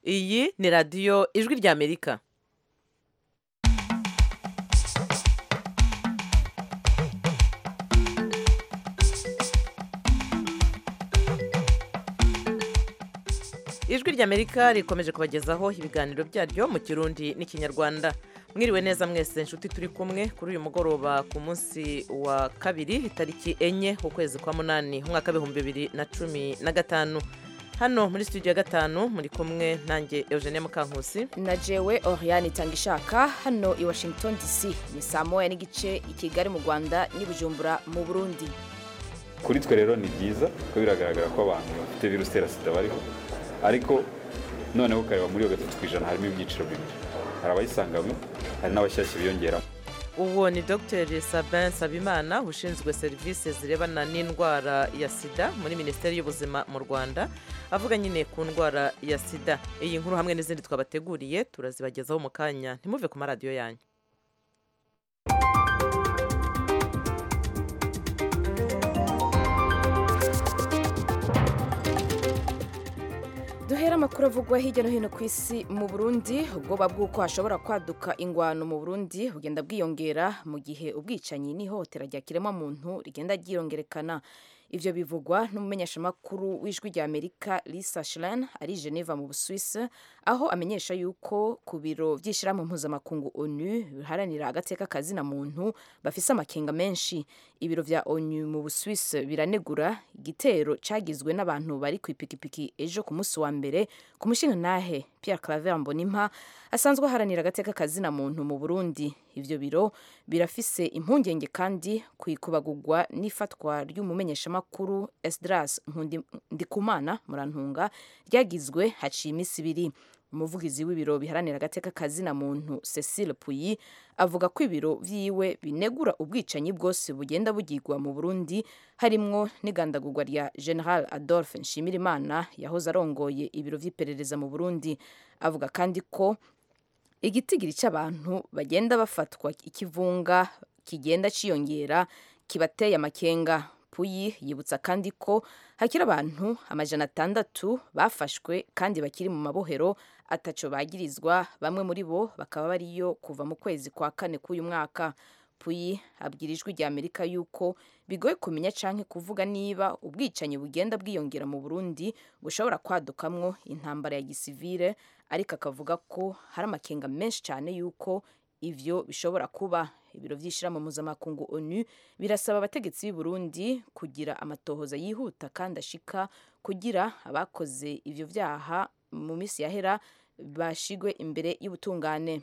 Iyi ni radiyo ijwi ry'Amerika. Ijwi ry'Amerika rikomeje kubagezaho ibiganiro byaryo mu Kirundi n'ikinyarwanda. Mwiriwe neza mwese nshuti turi kumwe kuri uyu mugoroba ku munsi wa kabiri itariki enye ukwezi kwa munani umwaka w'ibihumbi 2015. Hano muri studio ya gatanu muri kumwe nanjye Eugenie Mukankusi na jewe Oriane Tangishaka. Hano i Washington DC ni saa moya n'igice, i Kigali mu Rwanda n'i Bujumbura mu Burundi. Kuri twe rero ni byiza ko biragaragara ko abantu bafite virusi itera sida bariho, ariko noneho ukareba muri iyo 3% harimo ibyiciro bibiri, hari abayisanganywe hari n'abashyashya biyongeramo. Uwo ni Dr Sabin Sabimana ushinzwe serivisi zirebana n'indwara ya sida muri Minisiteri y'Ubuzima mu Rwanda, avuga nyine ku ndwara ya sida. Iyi nkuru hamwe n'izindi twabateguriye turazibagezaho mu kanya, ntimuve ku maradiyo yanyu. Duhera amakuru avugwa hirya no hino ku isi. Mu Burundi ubwoba bw'uko hashobora kwaduka ingwano mu Burundi bugenda bwiyongera mu gihe ubwicanyi n'ihohotera rya kiremwamuntu rigenda ryiyongerekana. Ivyo bivugwa n'umumenyeshamakuru w'ijwi rya Amerika Lisa Schlein ari Geneva mu Busuwisi, aho amenyesha yuko ku biro vy'ishirahamwe mpuzamakungu ONU biharanira agateka kazina muntu bafise amakenga menshi. Ibiro vya ONU mu Busuwisi biranegura igitero cagizwe n'abantu bari kw'ipikipiki ejo ku munsi wa mbere ku mushingantahe Pierre Claver Mbonimpa asanzwe aharanira agateka kazina muntu mu Burundi. Ivyo biro birafise impungenge kandi kwikubagurwa n'ifatwa ry'umumenyeshamakuru Esdras Ndikumana Murantunga ryagizwe haciye imisi ibiri. Umuvugizi w'ibiro biharanira agateka kazina muntu Cecile Puyi avuga ko ibiro vyiwe binegura ubwicanyi bwose bugenda bugirwa mu Burundi, harimwo n'igandagurwa rya General Adolphe Nshimirimana yahoze arongoye ibiro vy'iperereza mu Burundi. Avuga kandi ko igitigiri c'abantu bagenda bafatwa ikivunga kigenda ciyongera kibateye amakenga. Puyi yibutsa kandi ko hakiri abantu 600 bafashwe kandi bakiri mu mabohero ataco bagirizwa, bamwe muri bo bakaba bariyo kuva mu kwezi kwa kane k'uyu mwaka. Puyi abwira ijwi rya Amerika yuko bigoye kumenya canke kuvuga niba ubwicanyi bugenda bwiyongera mu Burundi bushobora kwadukamwo intambara ya gisivile, ariko akavuga ko hari amakenga menshi cyane yuko ivyo bishobora kuba. Ibiro vy'ishirahamwe mpuzamakungu ONU birasaba abategetsi b'i Burundi kugira amatohoza yihuta kandi ashika kugira abakoze ivyo vyaha mu misi yahera bashigwe imbere y'ubutungane.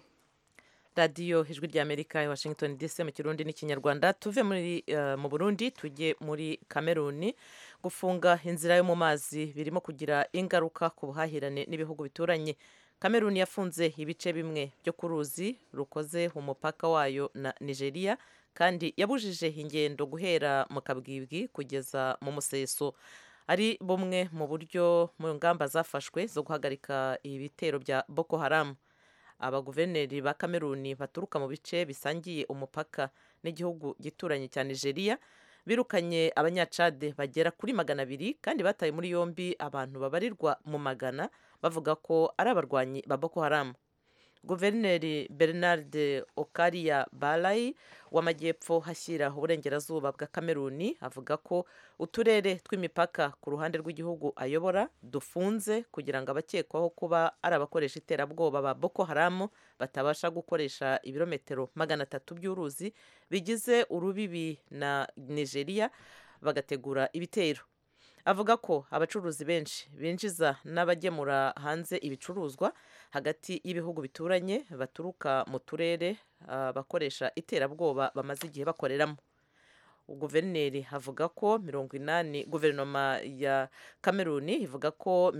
Radiyo ijwi ry'Amerika i Washington DC mu Kirundi n'ikinyarwanda. Tuve mu Burundi tujye muri Kameruni. Gufunga inzira yo mu mazi birimo kugira ingaruka ku buhahirane n'ibihugu bituranye. Kameruni yafunze ibice bimwe byo ku ruzi rukoze umupaka wayo na Nigeria, kandi yabujije ingendo guhera mu Kabwibwi kugeza mu Museso. Ari bumwe mu buryo mu ngamba zafashwe zo guhagarika ibitero bya Boko Haram. Abaguverineri ba Kameruni baturuka mu bice bisangiye umupaka n'igihugu gituranye cya Nigeria birukanye abanyacade bagera kuri 200 kandi bataye muri yombi abantu babarirwa mu magana bavuga ko ari abarwanyi ba Boko Haram. Guverineri Bernard Okaria Balai w'amajyepfo hashyira uburengerazuba bwa Kameruni avuga ko uturere tw'imipaka ku ruhande rw'igihugu ayobora dufunze kugira ngo abakekwaho kuba ari abakoresha iterabwoba ba Boko Haram batabasha gukoresha ibirometero 300 by'uruzi bigize urubibi na Nigeria bagategura ibitero. Avuga ko abacuruzi benshi binjiza n'abagemura hanze ibicuruzwa hagati y'ibihugu bituranye baturuka mu turere bakoresha iterabwoba bamaze igihe bakoreramo. Guverineri avuga ko guverinoma ya Kameruni ivuga ko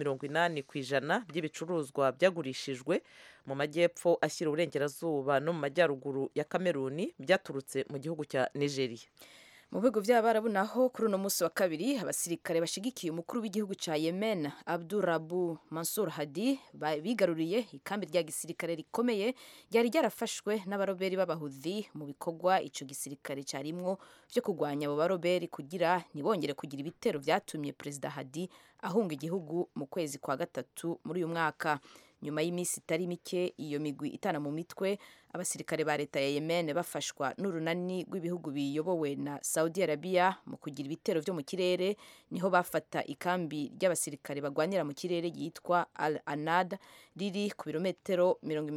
80% by'ibicuruzwa byagurishijwe mu majyepfo ashyira uburengerazuba no mu majyaruguru ya Kameruni byaturutse mu gihugu cya Nigeria. Mu bihugu by'Abarabu naho kuri uno munsi wa kabiri abasirikare bashigikiye umukuru w'igihugu ca Yemen Abdurabu Mansur Hadi bigaruriye ikambi rya gisirikare rikomeye ryari ryarafashwe n'abaroberi b'Abahudhi mu bikorwa ico gisirikare carimwo vyo kugwanya abo baroberi kugira ntibongere kugira ibitero vyatumye Perezida Hadi ahunga igihugu mu kwezi kwa gatatu muri uyu mwaka. nyuma y'iminsi itari mike iyo migwi itana mu mitwe abasirikare ba leta ya Yemen bafashwa n'urunani rw'ibihugu biyobowe na Saudi Arabia mu kugira ibitero vyo mu kirere niho bafata ikambi ry'abasirikare bagwanira mu kirere yitwa Al Anad riri ku birometero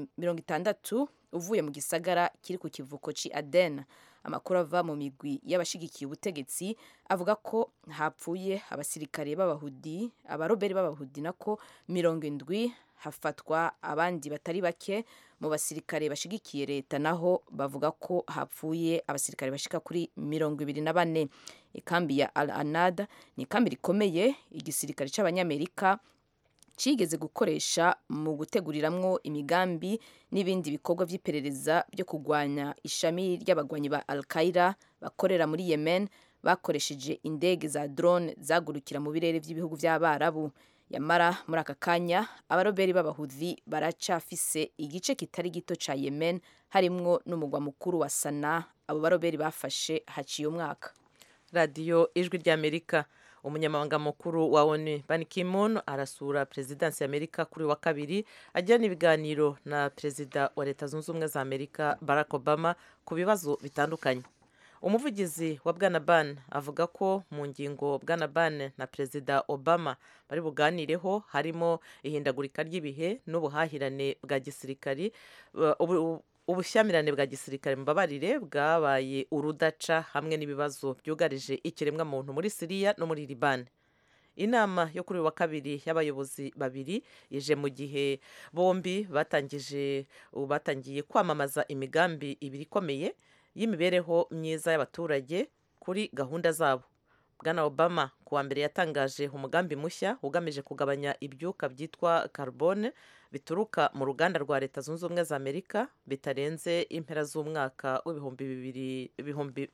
60 uvuye mu gisagara kiri ku kivuko ci Aden. Amakuru ava mu migwi y'abashigikiye ubutegetsi avuga ko hapfuye abasirikare b'abahudi abaroberi b'abahudi nako 70 hafatwa abandi batari bake mu basirikare bashigikiye leta naho bavuga ko hapfuye abasirikare bashika kuri 24. Ikambi ya Al Anad ni ikambi rikomeye igisirikare c'abanyamerika cigeze gukoresha mu guteguriramwo imigambi n'ibindi bikorwa vy'iperereza byo kugwanya ishami ry'abagwanyi ba Al-Qaeda bakorera muri Yemen bakoresheje indege za drone zagurukira mu birere vy'ibihugu vy'Abarabu. Yamara muri aka kanya abaroberi b'abahudhi baracafise igice kitari gito ca Yemen harimwo n'umugwa mukuru wa Sanaa abo baroberi bafashe haciye umwaka. Radio Ijwi ry'Amerika. Umunyamabanga mukuru wa ONU Ban Ki-moon arasura Presidansi ya Amerika kuri wa kabiri ajyana ibiganiro na Perezida wa Leta Zunze Ubumwe za Amerika Barack Obama ku bibazo bitandukanye. Umuvugizi wa Bwana Ban avuga ko mu ngingo Bwana Ban na Perezida Obama bari buganireho harimo ihindagurika ry'ibihe n'ubuhahirane bwa gisirikari ubushyamirane bwa gisirikare mbabarire bwabaye urudaca hamwe n'ibibazo byugarije ikiremwa muntu muri Syria no muri Liban. Inama yo kuri wa kabiri y'abayobozi babiri ije mu gihe bombi batangiye kwamamaza imigambi ibiri ikomeye y'imibereho myiza y'abaturage kuri gahunda zabo. Bwana Obama kuwa mbere yatangaje umugambi mushya ugamije kugabanya ibyuka byitwa carbone bituruka mu ruganda rwa Leta Zunze Ubumwe za Amerika bitarenze impera z'umwaka w'ibihumbi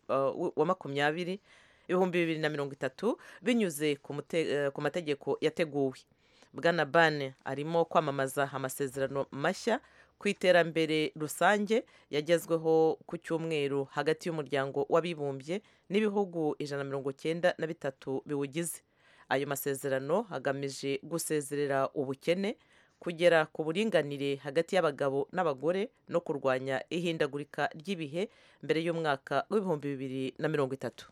2030 binyuze ku mategeko yateguwe. Bwana Ban arimo kwamamaza amasezerano mashya ku iterambere rusange yagezweho ku cyumweru hagati y'umuryango w'abibumbye n'ibihugu 193 biwugize. Ayo masezerano agamije gusezerera ubukene, kugera ku buringanire hagati y'abagabo n'abagore no kurwanya ihindagurika ry'ibihe mbere y'umwaka w'2030.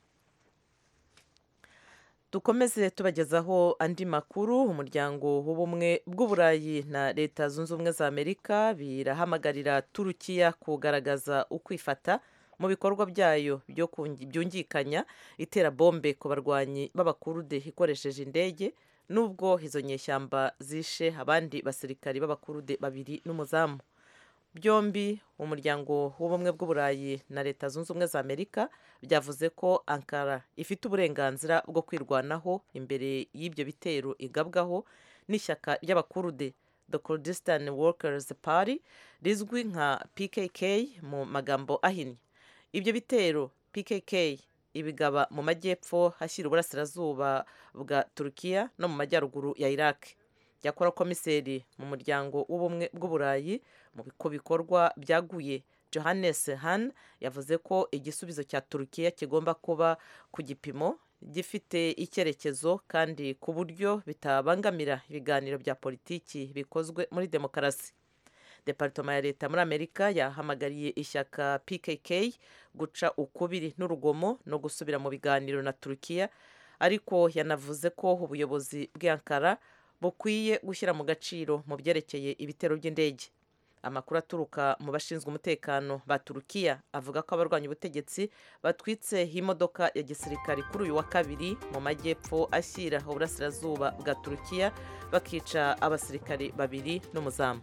Dukomeze tubagezaho andi makuru. Umuryango w'ubumwe bw'Uburayi na Leta Zunze Ubumwe za Amerika birahamagarira Turukiya kugaragaza ukwifata mu bikorwa byayo byungikanya itera bombe ku barwanyi b'abakurde ikoresheje indege, nubwo izo nyeshyamba zishe abandi basirikari b'abakurude babiri n'umuzamu. Byombi umuryango w'ubumwe bw'Uburayi na Leta Zunze Ubumwe za Amerika byavuze ko Ankara ifite uburenganzira bwo kwirwanaho imbere y'ibyo bitero igabwaho n'ishyaka ry'abakurude The Kurdistan Workers Party rizwi nka PKK mu magambo ahinnye. Ibyo bitero PKK ibigaba mu majyepfo hashyira uburasirazuba bwa Turukiya no mu majyaruguru ya Iraq. Yakora komiseri mu muryango w'ubumwe bw'Uburayi mu bikorwa byaguye Johannes Hahn yavuze ko igisubizo cya Turukiya kigomba kuba ku gipimo gifite icyerekezo kandi ku buryo bitabangamira ibiganiro bya politiki bikozwe muri demokarasi. Departoma ya leta muri Amerika yahamagariye ishyaka PKK guca ukubiri n'urugomo no gusubira mu biganiro na Turukiya, ariko yanavuze ko ubuyobozi bw'Ankara bukwiye gushyira mu gaciro mu byerekeye ibitero by'indege. Amakuru aturuka mu bashinzwe umutekano ba Turukiya avuga ko abarwanya ubutegetsi batwitse imodoka ya gisirikari kuri uyu wa kabiri mu majyepfo ashyira uburasirazuba bwa Turukiya bakica abasirikari babiri n'umuzamu.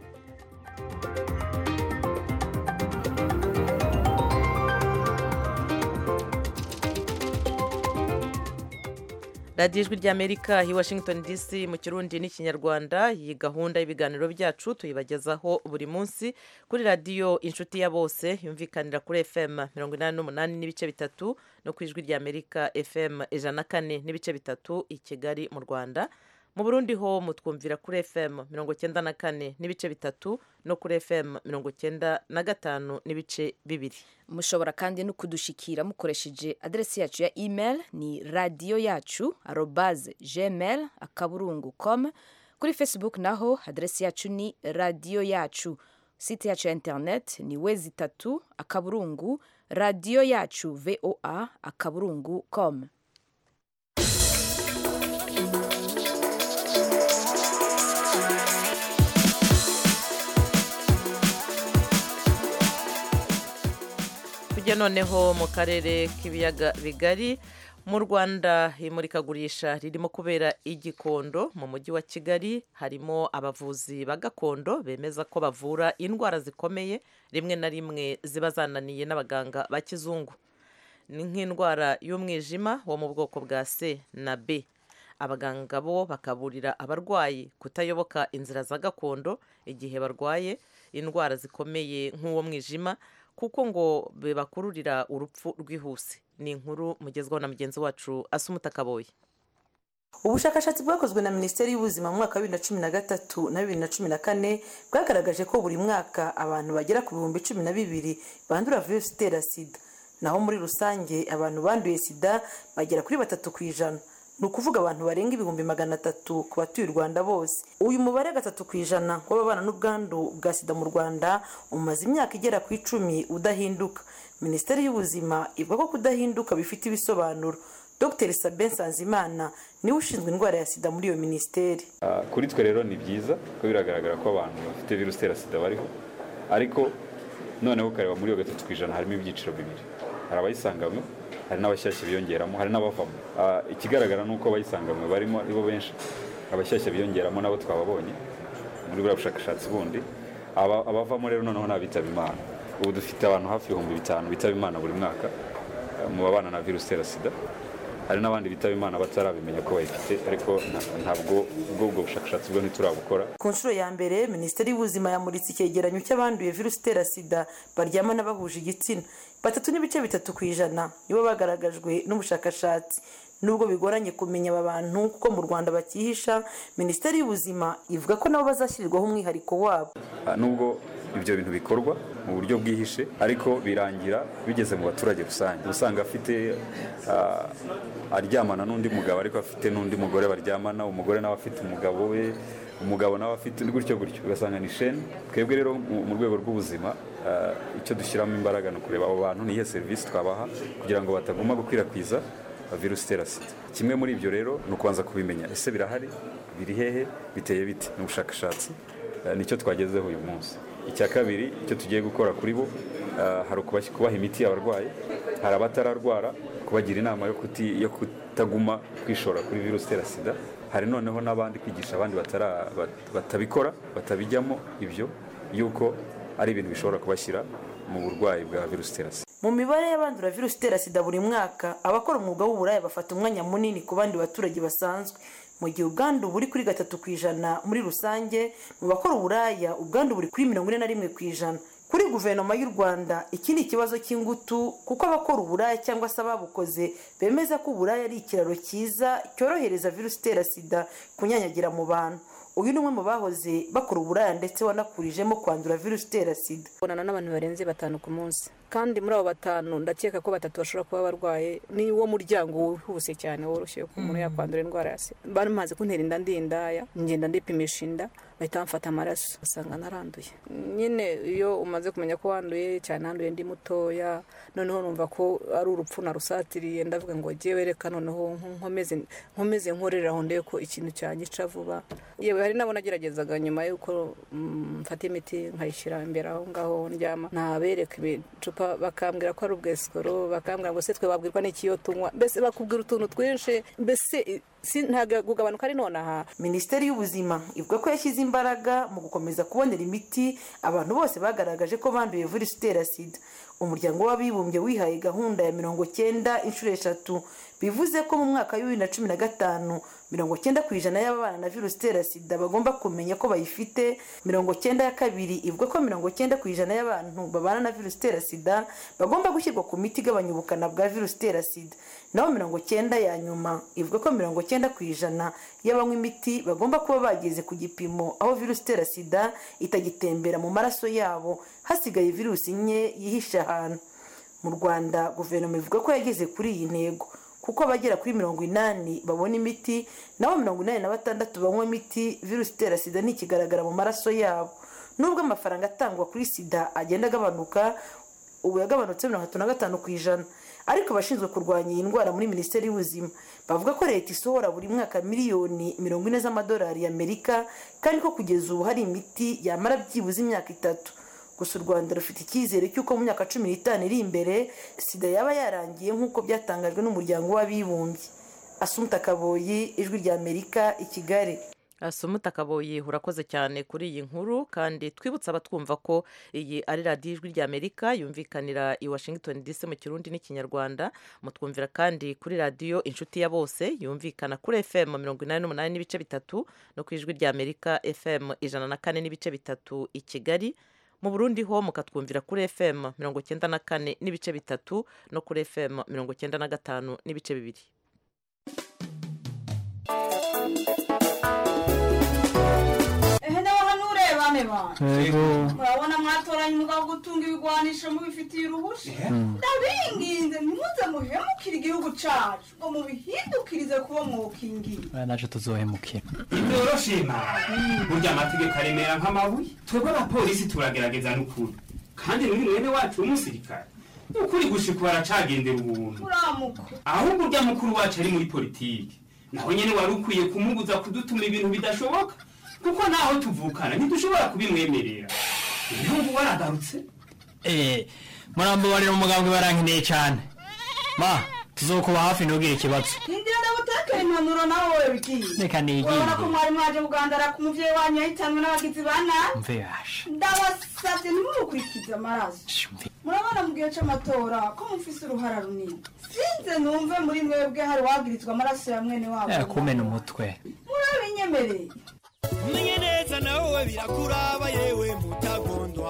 radiyo ijwi ry'Amerika i Washington DC mu Kirundi n'Ikinyarwanda. Iyi gahunda y'ibiganiro byacu tuyibagezaho buri munsi kuri radiyo Inshuti ya Bose yumvikanira kuri FM 88 n'ibice bitatu no ku ijwi ry'Amerika FM 104 n'ibice bitatu i Kigali mu Rwanda. Mu Burundi ho mutwumvira kuri FM 94 n'ibice bitatu no kuri FM 95 n'ibice bibiri. Mushobora kandi no kudushikira mukoresheje adresi yacu ya email ni radio yacu @gmail.com. Kuri Facebook naho aderesi yacu ni radiyo yacu, site yacu ya internet ni wezi3 akaburungu radiyo yacu voa akaburungu com. tujya noneho mu karere k'ibiyaga bigari. Mu Rwanda imurikagurisha ririmo kubera i Gikondo mu mujyi wa Kigali. Harimo abavuzi ba gakondo bemeza ko bavura indwara zikomeye rimwe na rimwe ziba zananiye n'abaganga ba kizungu. Ni nk'indwara y'umwijima wo mu bwoko bwa C na B. Abaganga bo bakaburira abarwayi kutayoboka inzira za gakondo igihe barwaye indwara zikomeye nk'uwo mwijima, kuko ngo bibakururira urupfu rwihuse. Ni inkuru mugezwaho na mugenzi wacu Asumuta Kaboyi. Ubushakashatsi bwakozwe na Minisiteri y'Ubuzima mu mwaka wa 2013 na 2014 bwagaragaje ko buri mwaka abantu bagera ku 12,000 bandura virusi itera sida, naho muri rusange abantu banduye sida bagera kuri 3%. Ni ukuvuga abantu barenga 300,000 ku batuye u Rwanda bose. Uyu mubare 3% w'ababana n'ubwandu bwa sida mu Rwanda umaze imyaka igera ku 10 udahinduka. Minisiteri y'Ubuzima ivuga ko kudahinduka bifite ibisobanuro. Dr. Sabin Sanzimana niwe ushinzwe indwara ya sida muri iyo minisiteri. Kuri twe rero ni byiza ko biragaragara ko abantu bafite virusi itera sida bariho, ariko noneho ukareba muri iyo 3% harimo ibyiciro bibiri. Hari abayisanganywe, hari n'abashyashya biyongeramo, hari n'abavamo. Ikigaragara nuko abayisanganywe barimo aribo benshi, abashyashya biyongeramo nabo twababonye muri buriya bushakashatsi bundi. Abavamo rero noneho n'abitaba Imana. Ubu dufite abantu hafi 5,000 bitaba Imana buri mwaka mu babana na virusi itera sida. Hari n'abandi bitaba Imana batarabimenya ko bayifite, ariko ntabwo ubwo bushakashatsi bwo ntiturabukora. Ku nshuro ya mbere Minisiteri y'Ubuzima yamuritse icyegeranyo cy'abanduye virusi itera sida baryama n'abahuje igitsina. 3.3% nibo bagaragajwe n'ubushakashatsi. Nubwo bigoranye kumenya aba bantu kuko mu Rwanda bakihisha, Minisiteri y'Ubuzima ivuga ko nabo bazashyirirwaho umwihariko wabo. Nubwo ibyo bintu bikorwa mu buryo bwihishe, ariko birangira bigeze mu baturage rusange. Usanga afite aryamana n'undi mugabo, ariko afite n'undi mugore baryamana, umugore nawe afite umugabo we, umugabo nawe afite gutyo ugasanga ni shene. Twebwe rero mu rwego rw'ubuzima icyo dushyiramo imbaraga no kureba abo bantu nihe serivisi twabaha kugira ngo bataguma gukwirakwiza virusi itera sida. Kimwe muri ibyo rero ni ukubanza kubimenya, ese birahari, biri hehe, biteye bite. Ni ubushakashatsi nicyo twagezeho uyu munsi. Icya kabiri icyo tugiye gukora kuri bo, hari kubaha imiti y'abarwayi, hari abatararwara kubagira inama yo kutaguma kwishora kuri virusi itera sida. Hari noneho n'abandi kwigisha abandi batabikora, batabijyamo ibyo, yuko ari ibintu bishobora kubashyira mu burwayi bwa virusi itera sida. Mu mibare y'abandura virusi itera sida buri mwaka, abakora umwuga w'uburaya bafata umwanya munini ku bandi baturage basanzwe. Mu gihe ubwandu buri kuri 3% muri rusange, mu bakora uburaya ubwandu buri kuri 41%. Kuri guverinoma y'u Rwanda iki ni ikibazo cy'ingutu, kuko abakora uburaya cyangwa se ababukoze bemeza ko uburaya ari ikiraro cyiza cyorohereza virusi itera sida kunyanyagira mu bantu. Uyu ni umwe mu bahoze bakora uburaya ndetse wanakurijemo kwandura virusi itera sida. Bonana n'abantu barenze 5 ku munsi, kandi muri abo 5 ndakeka ko 3 bashobora kuba barwaye. Ni wo muryango wihuse cyane woroshye ko umuntu yakwandura indwara ya sida. Bamaze kuntera inda ndindaya, ngenda ndipimisha inda, bahita bamfata amaraso, usanga naranduye. Nyine iyo umaze kumenya ko wanduye cyane, nanduye ndi mutoya, noneho numva ko ari urupfu na rusatiriye, ndavuga ngo jewe reka noneho nkomeze nkorera aho ndeye ko ikintu cyanyica vuba. Yewe hari nabo nageragezaga nyuma yuko mfata imiti nkayishyira imbere aho ngaho ndyama, nabereka ibicupa bakambwira ko ari ubwesikoro, bakambwira ngo se twe babwirwa n'ikiyo tunywa, mbese bakubwira utuntu twinshi, mbese ntaga kugabanuka ari nonaha. Minisiteri y'Ubuzima ivuga ko yashyize imbaraga mu gukomeza kubonera imiti abantu bose bagaragaje ko banduye virusi itera sida. Umuryango w'Abibumbye wihaye gahunda ya 90 inshuro 3, bivuze ko mu mwaka wa 2015 90% y'ababana na virusi itera sida bagomba kumenya ko bayifite. 92 ivuga ko 90% y'abantu babana na virusi itera sida bagomba gushyirwa ku miti igabanya ubukana bwa virusi itera sida. Naho 90 ya nyuma ivuga ko 90% y'abanywa imiti bagomba kuba bageze ku gipimo aho virusi itera sida itagitembera mu maraso yabo, hasigaye virusi nke yihisha ahantu. Mu Rwanda guverinoma ivuga ko yageze kuri iyi ntego. kuko abagera kuri 80 babona imiti naho 86 banywa imiti virusi itera sida ntikigaragara mu maraso yabo. Nubwo amafaranga atangwa kuri sida agenda agabanuka, ubu yagabanutse 35%, ariko abashinzwe kurwanya iyi ndwara muri Minisiteri y'Ubuzima bavuga ko leta isohora buri mwaka miliyoni 40 z'amadolari y'Amerika, kandi ko kugeza ubu hari imiti yamara byibuze imyaka 3. Gusa u Rwanda rufite icyizere cy'uko mu myaka 15 iri imbere sida yaba yarangiye nk'uko byatangajwe n'umuryango w'abibumbye. Asumta Kaboyi, Ijwi ry'Amerika, i Kigali. Asumta Kaboyi, urakoze cyane kuri iyi nkuru, kandi twibutsa abatwumva ko iyi ari radiyo Ijwi ry'Amerika yumvikanira i Washington DC mu Kirundi n'Ikinyarwanda. Mutwumvira kandi kuri radiyo Inshuti ya Bose yumvikana kuri FM 88 n'ibice bitatu no ku Ijwi ry'Amerika FM 104 n'ibice bitatu i Kigali. Mu Burundi ho mukatwumvira kuri FM 94 n'ibice bitatu no kuri FM 95 n'ibice bibiri. Murabona mwatoranye umugabo gutunga ibigwanisho mubifitiye uruhusha. Ndabinginze ntimuze muhemukire igihugu cacu ngo mubihindukirize kuba mwokingira. Naje tuzohemukira. Ibyoroshima burya amategeko aremera nk'amabuye. Twebwe abapolisi turagerageza n'ukuri. Kandi n'uri mwene wacu umusirikare. Ukuri gushika baracagendera ubuntu. Uramuko. Ahubwo urya mukuru wacu ari muri politiki. Naho nyene wari ukwiye kumubuza kudutuma ibintu bidashoboka. Kuko naho tuvukana ntidushobora kubimwemerera. Nubwo waragarutse murambo bari mu mugambwe barankeneye cyane. Ma tuzokuba hafi ntugire ikibazo. Indira ndabutaka impanuro nawe bikiye. Reka nigiye. Urabona ko mwari mwaje kugandara ku muvyeyi wanyu yahitanwe n'abagizi bana. Mve yasha. Ndabasavye ntimukurikize amaraso. Murabona mu gihe c'amatora ko mufise uruhara runini. Sinze numve muri mwebwe hari wagirizwa amaraso ya mwene wabo. Kumena umutwe. Murabinyemereye. Umenye neza nawe birakuraba yewe mutagondwa.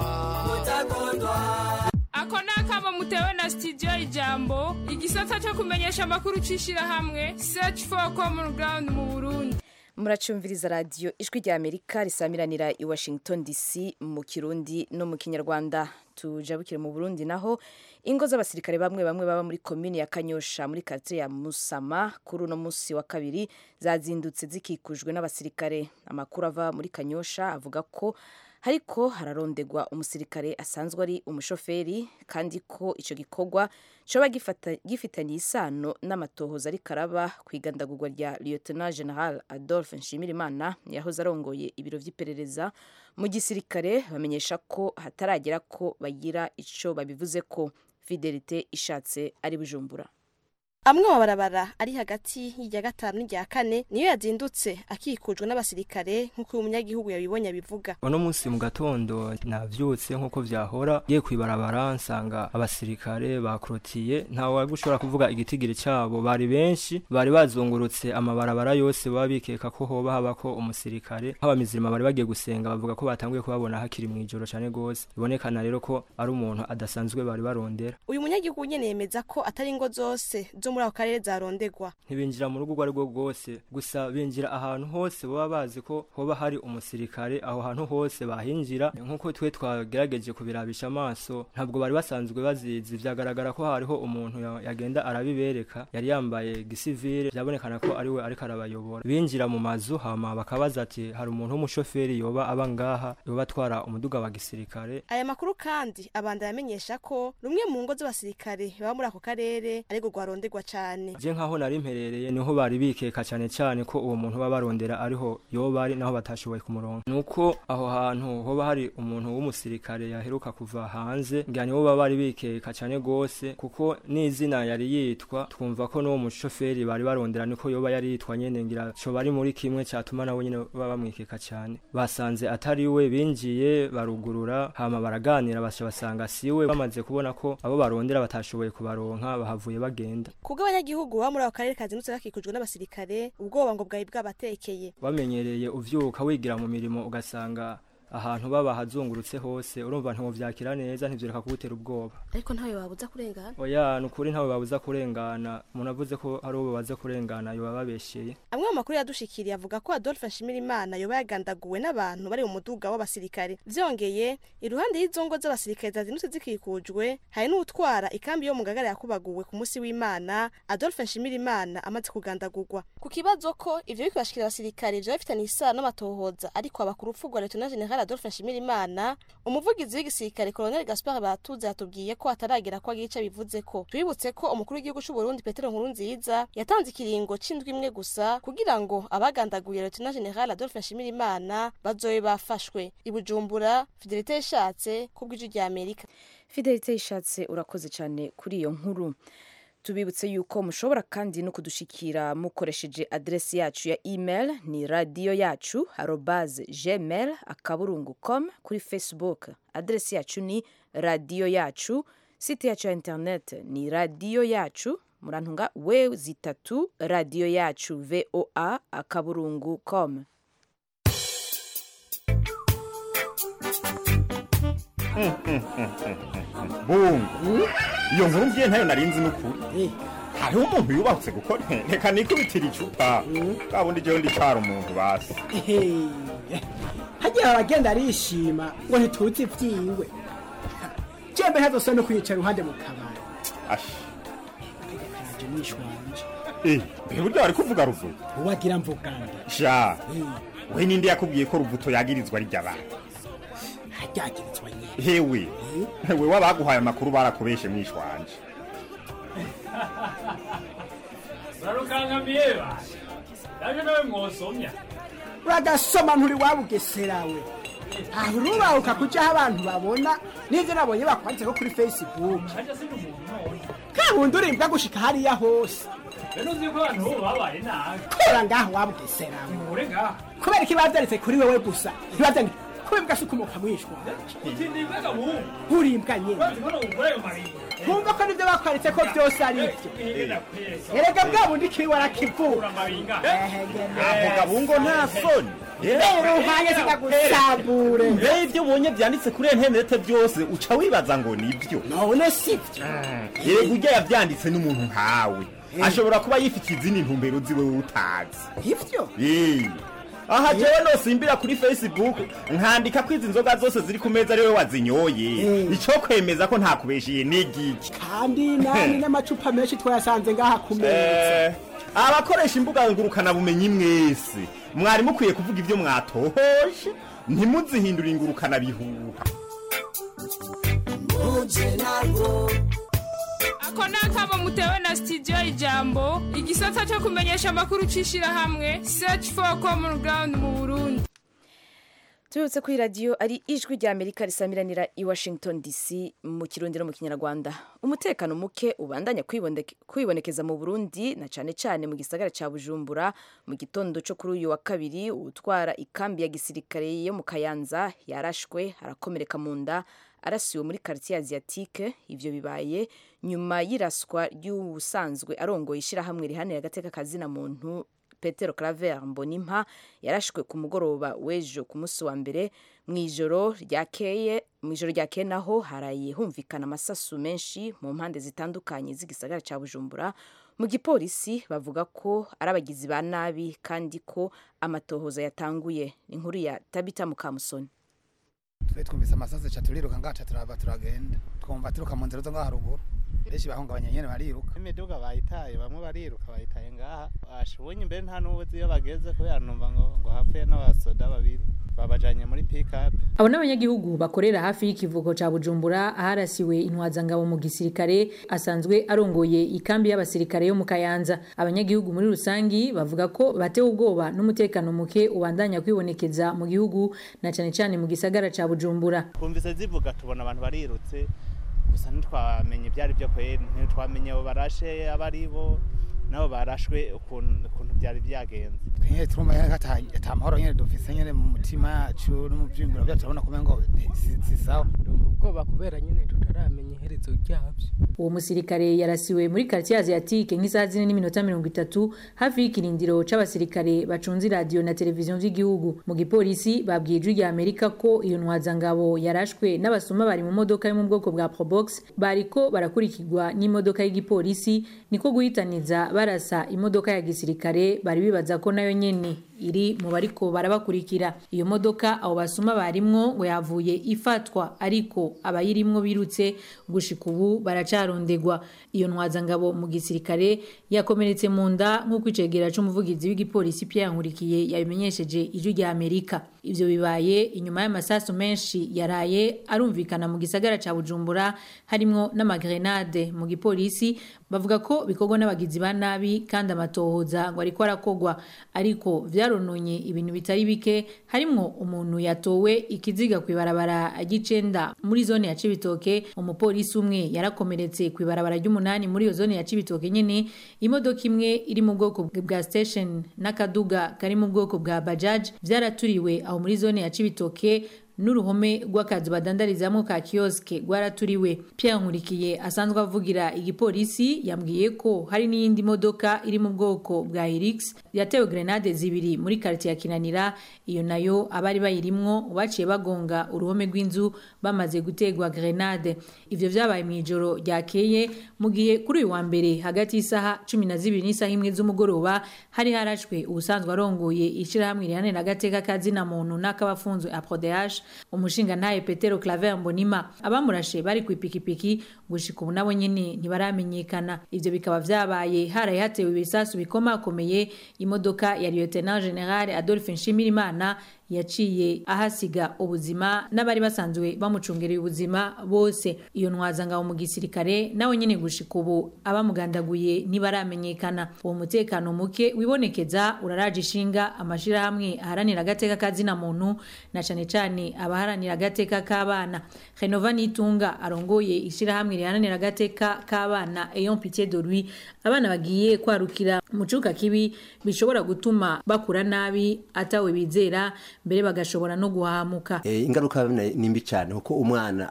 Ako nakaba mutewe na studio Ijambo, igisata cyo kumenyesha amakuru cishira hamwe Search for Common Ground mu Burundi. Muracumviriza radio Ijwi ry'Amerika risamiranira i Washington DC mu Kirundi no mu Kinyarwanda. Tujabukire mu Burundi naho ingo z'abasirikare bamwe baba muri commune ya Kanyosha muri quartier ya Musama kuri uno munsi wa kabiri zazindutse zikikujwe n'abasirikare. Amakuru ava muri Kanyosha avuga ko hariko hararondegwa umusirikare asanzwe ari umushoferi, kandi ko ico gikorwa coba gifitanye isano n'amatohoza ari karaba kwigandagurwa rya Lieutenant General Adolphe Nshimirimana yahoze arongoye ibiro vy'iperereza mu gisirikare. Bamenyesha ko hataragera ko bagira ico babivuze ko. Fidelite Ishatse ari Bujumbura. Amwe mabarabara ari hagati y'ijya gatanu n'ijya kane niyo yazindutse akikujwe n'abasirikare nk'uko umunyagihugu yabibonye bivuga. Uno munsi mu gatondo navyutse nk'uko vyahora giye kwibarabara nsanga abasirikare bakrotiye, nta wagushobora kuvuga igitigiri cyabo, bari benshi, bari bazungurutse amabarabara yose babikeka ko hoba habako umusirikare. Abamizirima bari bagiye gusenga bavuga ko batanguye kubabona hakiri mu ijoro cyane gose, ibonekana rero ko ari umuntu adasanzwe bari barondera. Uyu munyagihugu nyene yemeza ko atari ingo zose zo muri ako karere zarondegwa. Ntibinjira mu rugo rwo rwose, gusa binjira ahantu hose baba bazi ko hoba hari umusirikare, aho hantu hose bahinjira. Nkuko twe twagerageje kubirabisha amaso ntabwo bari basanzwe bazizi, vyagaragara ko hariho umuntu yagenda arabibereka, yari yambaye gisivile, byabonekana ko ari we ariko arabayobora. Binjira mu mazu hama bakabaza ati hari umuntu w'umushoferi yoba abangaha yoba atwara umuduga wa gisirikare. Aya makuru kandi abanda yamenyesha ko rumwe mu ngo z'abasirikare baba muri ako karere ariko rwarondegwa cyane. Je nkaho nari mperereye niho bari bikeka cyane ko uwo muntu babarondera ariho yoba ari naho batashoboye kumuronka. Nuko aho hantu hoba hari umuntu w'umusirikare yaheruka kuva hanze, ngani bo bari bikeka cyane gose, kuko n'izina yari yitwa twumva ko no mushoferi bari barondera niko yoba yari yitwa nyene, ngira cyo bari muri kimwe cyatuma nabo nyene baba bamwikeka cyane. Basanze atari we, binjiye barugurura hama baraganira basanga siwe. Bamaze kubona ko abo barondera batashoboye kubaronka bahavuye bagenda. Kubwo abanyagihugu ba muri ako karere kazindutse bakikujwe n'abasirikare, ubwoba ngo bwayi bwabatekeye. Bamenyereye uvyuka wigira mu mirimo ugasanga ahantu baba hazungurutse hose urumva ntawo vyakira neza ntivyereka kugutera ubwoba ariko ntawe babuza kurengana oya nukuri ntawe babuza kurengana umuntu avuze ko ari uwo babuza kurengana yoba babesheye amwe mu makuru yadushikiriye avuga ko Adolphe Nshimirimana yoba yagandaguwe n'abantu bari mu muduga w'abasirikare vyongeye iruhande y'izongo z'abasirikare zazindutse zikikujwe hari n'utwara ikambi yo mu Ngagara yakubaguwe ku munsi w'Imana Adolphe Nshimirimana amaze kugandagurwa ku kibazo ko ivyo bikibashikira abasirikare vyo bifitanye isano n'amatohoza ariko abakuru ufugwa Lieutenant General Adolphe Nshimirimana umuvugizi w'igisirikare Colonel Gaspard Batuze yatubwiye ko ataragera ko agica bivuze ko twibutse ko umukuru w'igihugu cy'u Burundi Petero Nkurunziza yatanze ikiringo c'indwi imwe gusa kugira ngo abagandaguye Lieutenant General Adolphe Nshimirimana bazobe bafashwe ibujumbura Fidelite yashatse kubw'ijwi rya Amerika Fidelite yashatse urakoze cyane kuri iyo nkuru tubibutse yuko mushobora kandi no kudushikira mukoresheje adresi yacu ya email ni radio.yacu@gmail.com kuri Facebook adresi yacu ni radio yacu site yacu ya internet ni radio yacu murantunga we3 radio yacu voa.com bungu iyo nkuru mbiye ntayo narinzi n'ukuri hariho umuntu yubatse gukora reka nikubitira icupa kabundi jewe ndicara umuntu basi hagiye abagenda arishima ngo ntituzi ivyiwe jembe hazose no kwicara uruhande mu kabari ashi karaje mwishwanje burya wari kuvuga ruvuto wagira mvuganda sha we ninde yakubwiye ko ruvuto yagirizwa rijya abantu hajyagirizwa nyine hewe we wabaguhaye amakuru barakubeshe mwishwanje Barukangamiye ba yaje nawe mwosomya uragasoma nturi wabugeserawe aho rubahuka kujaho abantu babona n'ivyo nabonye bakwanditse ko kuri Facebook kabundi urimbwa gushika hariya hose beno uzi ko abantu babaye nabi kora ngaho wabugeserawe ure ngaho kubera ko ibavyaritse kuri wewe gusa ntibavyandika kubembwa sukumoka mwishwa utindibwaga mu urimbwa nyene nkumva ko nivyo bakwaritse ko vyose ari ivyo erega bwa bundi kiri warakivura avuga bungo nta soni rero uhaye zitagusabure mbere ivyo ubonye vyanditse kuri interinete byose uca wibaza ngo nivyo none sivyo erega ujya yavyanditse n'umuntu nkawe ashobora kuba yifitiye izindi ntumbero ziwe utazi ivyo aha jewe nosimbira kuri Facebook nkandika ko izi nzoga zose ziri ku meza ariwe wazinyoye ico kwemeza ko ntakubeshiye n'igiki kandi nani n'amacupa menshi twayasanze ngaha ku meza abakoresha imbuga ngurukana bumenyi mwese mwari mukwiye kuvuga ivyo mwatohoje ntimuzihindura ingurukana bihuha ako nakamo mutewe na studio Ijambo igisata cyo kumenyesha amakuru cishira hamwe Search for Common Ground mu Burundi tubutse kuri radio ari ijwi rya Amerika risamiranira i Washington DC mu Kirundi no mu Kinyarwanda umutekano muke ubandanya kwibonekeza mu Burundi na cane cane mu gisagara ca Bujumbura mu gitondo cyo kuri uyu wa kabiri utwara ikambi ya gisirikare yo mu Kayanza yarashwe arakomereka mu nda arasiwe muri quartier asiatique ivyo bibaye nyuma y'iraswa ry'ubusanzwe arongoye ishirahamwe rihanira agateka kazina muntu Petero Claver Mbonimpa yarashwe ku mugoroba w'ejo ku munsi wa mbere mwijoro ryakeye naho haraye humvikana amasasu menshi mu mpande zitandukanye z'igisagara ca Bujumbura mu gipolisi bavuga ko arabagizi ba nabi kandi ko amatohoza yatanguye inkuru ya Tabita Mukamusoni twumvise amasasu cha turiruka ngaca turagenda twumva turuka mu nzira zo ngaha ruguru benshi bahungabanya nyene bariruka imiduga bayitaye bamwe bariruka bayitaye ngaha ashubonye imbere nta n'ubuzi iyo bageze kubera numva ngo hapfuye n'abasoda babiri babajanye muri pick up abo n'abanyagihugu bakorera hafi y'ikivuko ca Bujumbura aharasiwe intwazangabo mu gisirikare asanzwe arongoye ikambi y'abasirikare yo mu Kayanza abanyagihugu muri rusangi bavuga ko batewe ubwoba n'umutekano muke ubandanya kwibonekeza mu gihugu na cane cane mu gisagara ca Bujumbura kumvise zivuga tubona abantu barirutse gusa ntitwamenye ibyari byo kwera ntitwamenye abo barashe abaribo nabo barashwe ukuntu byari byagenze nyine turumva ata mahoro nyine dufise nyine mu mutima yacu no mu byiyumviro byacu turabona kumenya ngo si sawa ubwoba kubera nyine tutaramenya iherezo ryabyo. Uwo musirikare yarasiwe muri quartier asiatique nk'isaha 4:30 hafi y'ikirindiro c'abasirikare bacunze radio na televiziyo vy'igihugu. Mu gipolisi babwiye ijwi rya Amerika ko iyo ntwazangabo yarashwe n'abasuma bari mu modoka yo mu bwoko bwa Probox bariko barakurikirwa n'imodoka y'igipolisi, niko guhitaniza barasa imodoka ya gisirikare bari bibaza ko nayo nyene iri mu bariko barabakurikira. Iyo modoka abo basuma barimwo ngo yavuye ifatwa, ariko abayirimwo birutse gushika ubu baracarondegwa. Iyo ntwazangabo mu gisirikare yakomeretse mu nda nk'uko icegera c'umuvugizi w'igipolisi Pierre Nkurikiye yabimenyesheje ijwi rya Amerika. Ivyo bibaye inyuma y'amasasu menshi yaraye arumvikana mu gisagara ca Bujumbura, harimwo n'amagrenade. Mu gipolisi bavuga ko bikorwa n'abagizi ba nabi kandi amatohoza ngo ariko arakogwa, ariko vyarononye ibintu bitari bike, harimwo umuntu yatowe ikiziga kwibarabara agicenda muri zone ya Cibitoke. Umupolisi umwe yarakomeretse kwibarabara ry'umunani muri iyo zone ya Cibitoke nyene. Imodoka imwe iri mu bwoko bwa station n'akaduga kari mu bwoko bwa bajaj vyaraturiwe aho muri zone ya Cibitoke, n'uruhome rw'akazu badandarizamo ka kioske rwaraturiwe. Pierre Nkurikiye asanzwe avugira igipolisi yambwiye ko hari n'iyindi modoka iri mu bwoko bwa Hilux yatewe grenade zibiri muri quartier ya Kinanira. Iyo nayo abari bayirimwo baciye bagonga uruhome rw'inzu bamaze gutegwa grenade. Ivyo vyabaye mu ijoro ryakeye, mu gihe kuri uyu wa mbere hagati y'isaha 12 n'isaha 1 z'umugoroba hari harashwe ubusanzwe arongoye ishirahamwe rihanira agateka kazina muntu n'akabafunzwe APRODH umushinga ntaye Petero Claver Mbonima. Abamurashe bari ku ipikipiki, gushika ubu nabo nyene ntibaramenyekana. Ivyo bikaba vyabaye haraye hatewe ibisasu bikomakomeye. Imodoka ya Lieutenant General Adolphe Nshimirimana yaciye ahasiga ubuzima n'abari basanzwe bamucungereye ubuzima bose. Iyo ntwazangabo mu gisirikare nawe nyene gushika ubu abamugandaguye ntibaramenyekana. Uwo mutekano muke wibonekeza uraraje ishinga amashirahamwe aharanira agateka kazina muntu, na cane cane abaharanira agateka k'abana. Renova Nitunga arongoye ishirahamwe riharanira agateka k'abana Ayons Pitié de Lui. Abana bagiye kwarukira mu cuka kibi bishobora gutuma bakura nabi atawe bizera, mbere bagashobora no guhamuka. Ingaruka nimbi cyane kuko umwana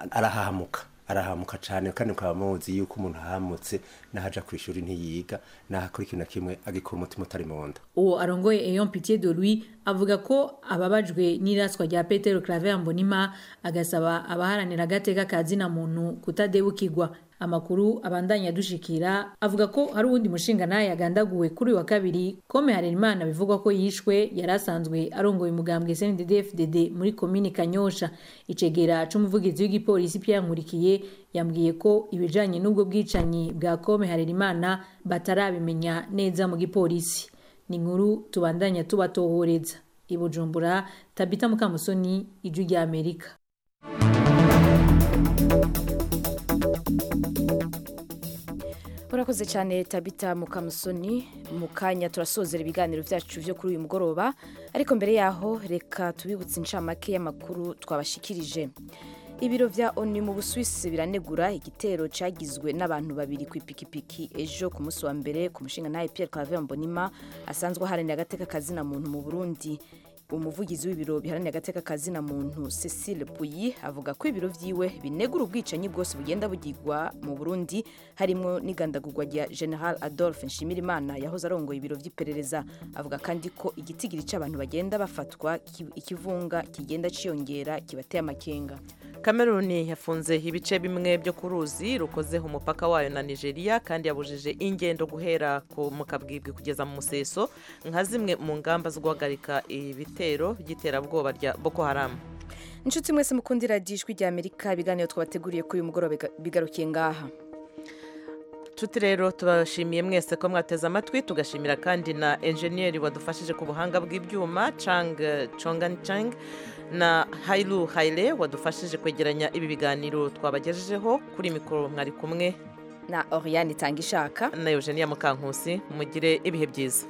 arahamuka cyane, kandi ukaba muzi yuko umuntu ahamutse nahaja kwishuri ntiyiga, nahakora ikintu kimwe agikura umutima utari mu nda. Uwo arongoye Ayons Pitié de Lui avuga ko ababajwe n'iraswa rya Petero Claver Mbonima, agasaba abaharanira agateka kazina muntu kutadebukirwa. Amakuru abandanya dushikira avuga ko hari uwundi mushinga naye yagandaguwe kuri wa kabiri. Kome Harerimana bivugwa ko yishwe yarasanzwe arongoye umugambwe CNDD-FDD muri komine Kanyosha. Icegera c'umuvugizi w'igipolisi Pierre Nkurikiye yambwiye ko ibijanye n'ubwo bwicanyi bwa Kome Harerimana batarabimenya neza mu gipolisi. Ni inkuru tubandanya tubatohoreza. I Bujumbura, Tabita Mukamusoni, ijwi rya Amerika. Urakoze cyane Tabita Mukamusoni. Mu kanya turasozera ibiganiro vyacu vyo kuri uyu mugoroba, ariko mbere yaho reka tubibutse incamake y'amakuru twabashikirije. Ibiro vya ONU mu Busuwisi biranegura igitero cagizwe n'abantu babiri ku ipikipiki ejo ku munsi wa mbere ku mushinga ntaye Pierre Claver Mbonima asanzwe aharanira agateka kazina muntu mu Burundi. Umuvugizi w'ibiro biharanira agateka kazina muntu Cecile Puyi avuga ko ibiro vyiwe binegura ubwicanyi bwose bugenda bugirwa mu Burundi, harimo n'igandagurwa rya General Adolphe Nshimirimana yahoze arongoye ibiro vy'iperereza. Avuga kandi ko igitigiri c'abantu bagenda bafatwa ikivunga kigenda ciyongera kibateye amakenga. Kameruni yafunze ibice bimwe byo ku ruzi rukozeho umupaka wayo na Nigeria, kandi yabujije ingendo guhera ku mukabwibwi kugeza mu Museso nka zimwe mu ngamba zo guhagarika ibitero by'iterabwoba rya Boko Haram. Inshuti mwese mukundira ijwi rya Amerika, ibiganiro twabateguriye kuri uyu mugoroba bigarukiye ngaha. Tuti rero tubashimiye mwese ko mwateze amatwi, tugashimira kandi na engineer wadufashije ku buhanga bw'ibyuma Chongan na Hailu Haile wadufashije kwegeranya ibi biganiro twabagejejeho. Kuri mikoro mwari kumwe na Oriane Tangishaka na Eugenia Mukankusi. Mugire ibihe byiza.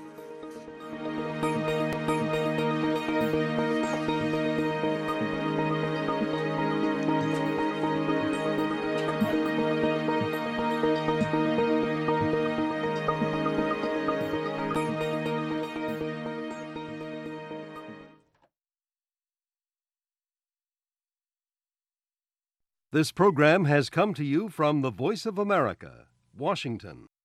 This program has come to you from the Voice of America, Washington.